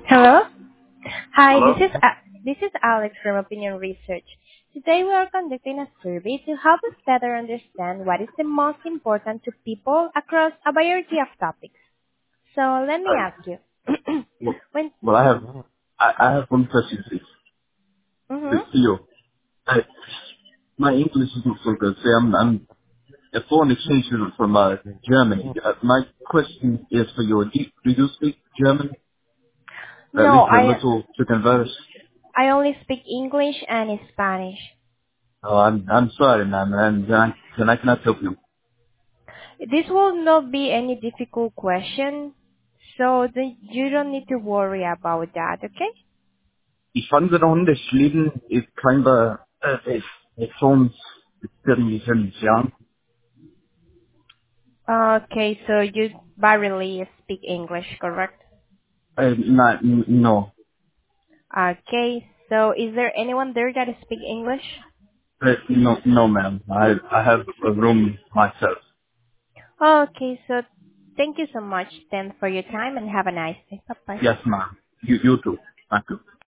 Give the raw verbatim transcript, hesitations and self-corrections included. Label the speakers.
Speaker 1: Hello. Hi, this
Speaker 2: Hello?
Speaker 1: is A- this is Alex from Opinion Research. Today we are conducting a survey to help us better understand what is the most important to people across a variety of topics. So let me
Speaker 2: Hi.
Speaker 1: ask you.
Speaker 2: Well,
Speaker 1: when
Speaker 2: well, I have I, I have one question, please.
Speaker 1: mhm.
Speaker 2: It's to you. I, my English isn't so good. See, I'm I'm a foreign exchange student from uh, Germany. Uh, my question is for you. Do, do you speak German? At
Speaker 1: No,
Speaker 2: least a
Speaker 1: I
Speaker 2: little to converse.
Speaker 1: I only speak English and Spanish.
Speaker 2: Oh, I'm I'm sorry, man, and then I, then I cannot help you.
Speaker 1: This will not be any difficult question, so the, you don't need to worry about that, okay?
Speaker 2: Ich fand the English living is kind of uh, it, it sounds very very young.
Speaker 1: Okay, so you barely speak English, correct?
Speaker 2: Uh, not, no,
Speaker 1: Okay, so is there anyone there that speak English?
Speaker 2: uh, no, no, ma'am. I I have a room myself.
Speaker 1: Okay, so thank you so much then for your time and have a nice day. Bye-bye.
Speaker 2: Yes, ma'am. You, you too. Thank you.